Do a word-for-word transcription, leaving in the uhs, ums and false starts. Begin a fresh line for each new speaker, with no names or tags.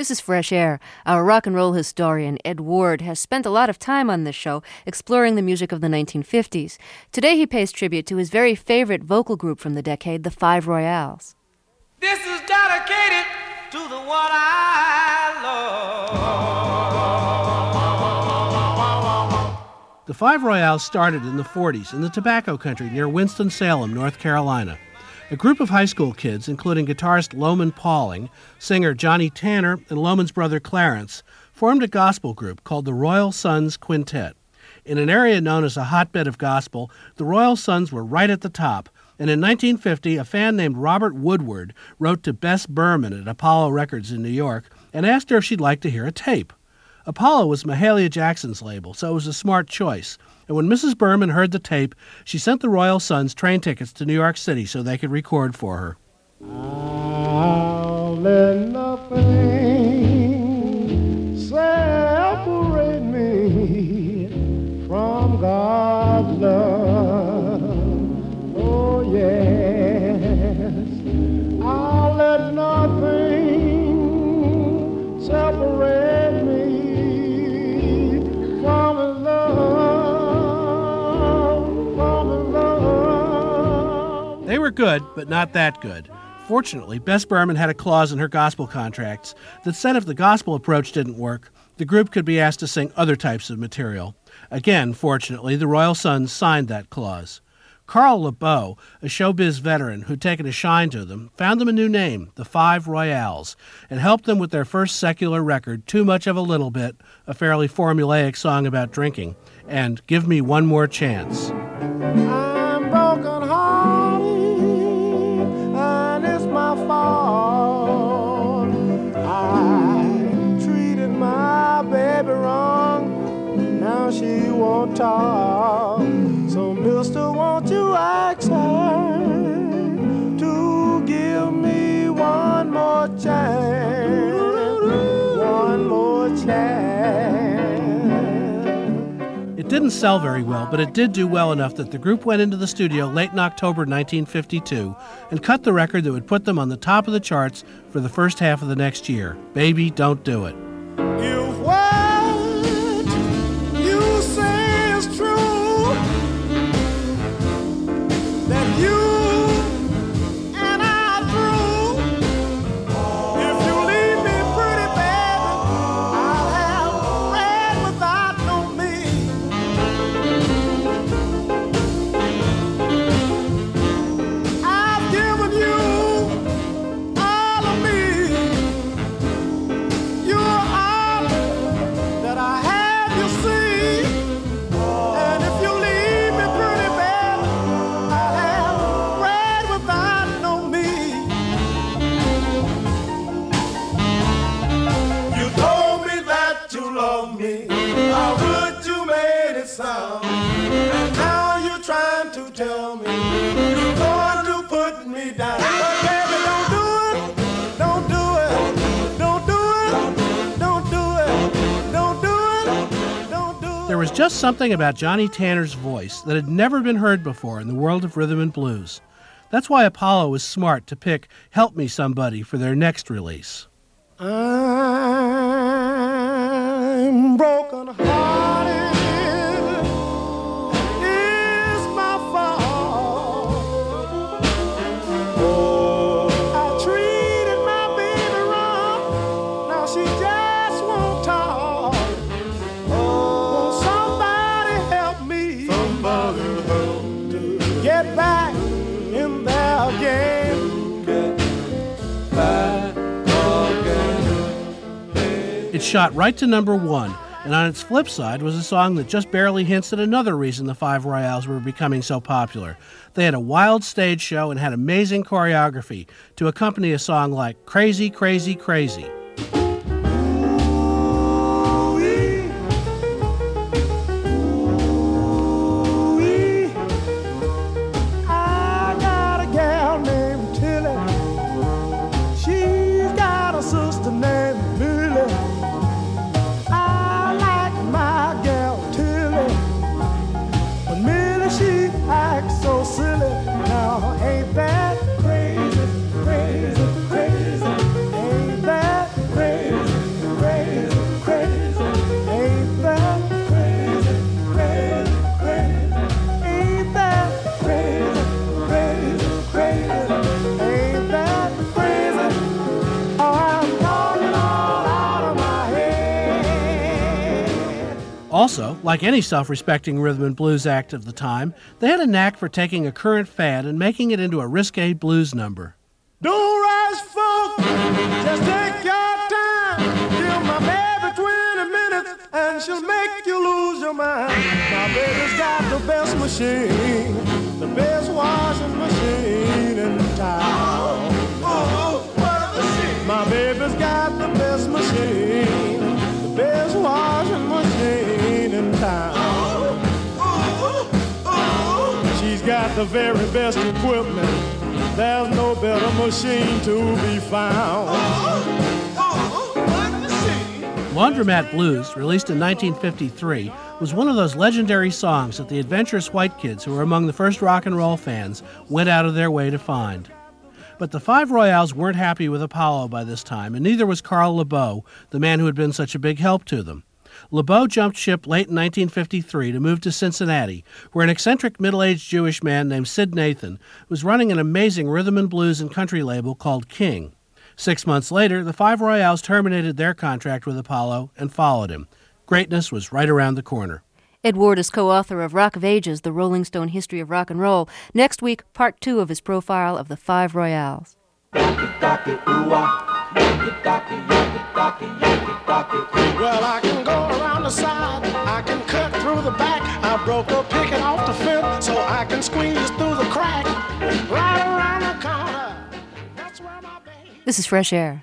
This is Fresh Air. Our rock and roll historian, Ed Ward, has spent a lot of time on this show exploring the music of the nineteen fifties. Today he pays tribute to his very favorite vocal group from the decade, the Five Royales.
This is dedicated to the one I love.
The Five Royales started in the forties in the tobacco country near Winston-Salem, North Carolina. A group of high school kids, including guitarist Loman Pauling, singer Johnny Tanner, and Loman's brother Clarence, formed a gospel group called the Royal Sons Quintet. In an area known as a hotbed of gospel, the Royal Sons were right at the top, and in nineteen fifty, a fan named Robert Woodward wrote to Bess Berman at Apollo Records in New York and asked her if she'd like to hear a tape. Apollo was Mahalia Jackson's label, so it was a smart choice. And when Missus Berman heard the tape, she sent the Royal Sons train tickets to New York City so they could record for her.
I'll let nothing separate me from God's love. Oh, yes. I'll let nothing separate me from His love, from His love.
They were good, but not that good. Fortunately, Bess Berman had a clause in her gospel contracts that said if the gospel approach didn't work, the group could be asked to sing other types of material. Again, fortunately, the Royal Sons signed that clause. Carl LeBeau, a showbiz veteran who'd taken a shine to them, found them a new name, the Five Royales, and helped them with their first secular record, Too Much of a Little Bit, a fairly formulaic song about drinking, and Give Me One More Chance.
I'm broken hearted, and it's my fault. I treated my baby wrong, now she won't talk. So, mister, won't you ask her to give me one more chance, one more chance.
It didn't sell very well, but it did do well enough that the group went into the studio late in October nineteen fifty-two and cut the record that would put them on the top of the charts for the first half of the next year, Baby, Don't Do It.
If what you say is true, that you and I through, if you leave me pretty baby, I'll have bread without no meat. I've given you all of me. You're all that I have, you see. And if you leave me pretty baby, I'll have bread without no meat. You told me that you love me. How good you made it sound. And now you're trying to tell me you're going to put me down. But baby, don't do it. Don't do it. Don't do it. Don't do it. Don't do it. Don't do it.
There was just something about Johnny Tanner's voice that had never been heard before in the world of rhythm and blues. That's why Apollo was smart to pick Help Me Somebody for their next release.
I'm broken hearted. It's my fault. Oh, I treated my baby wrong. Now she just won't talk. Oh, somebody help me. Somebody help me. Get back in their game. Get back again.
It shot right to number one, and on its flip side was a song that just barely hints at another reason the Five Royales were becoming so popular. They had a wild stage show and had amazing choreography to accompany a song like Crazy, Crazy, Crazy.
I got a gal named Tilly. She's got a sister named Millie. I like my gal Tilly, but Millie, she acts so silly. Now ain't that crazy, crazy, crazy? Ain't that crazy,
Also, like any self-respecting rhythm and blues act of the time, they had a knack for taking a current fad and making it into a risque blues number.
Don't rush, folks, just take your time. Give my baby twenty minutes and she'll make you lose your mind. My baby's got the best machine, the best washing machine in town. My baby's got the best machine, the best washing machine in town. She's got the very best equipment. There's no better machine to be found.
Laundromat Blues, released in nineteen fifty-three, was one of those legendary songs that the adventurous white kids who were among the first rock and roll fans went out of their way to find. But the Five Royales weren't happy with Apollo by this time, and neither was Carl LeBeau, the man who had been such a big help to them. LeBeau jumped ship late in nineteen fifty-three to move to Cincinnati, where an eccentric middle-aged Jewish man named Sid Nathan was running an amazing rhythm and blues and country label called King. Six months later, the Five Royales terminated their contract with Apollo and followed him. Greatness was right around the corner.
Ed Ward is co-author of Rock of Ages, The Rolling Stone History of Rock and Roll. Next week, part two of his profile of the Five Royales.
Well, I can go around the side, I can cut through the back. I broke a picket off the fence so I can squeeze through the crack. Right around the corner, that's where my baby.
This is Fresh Air.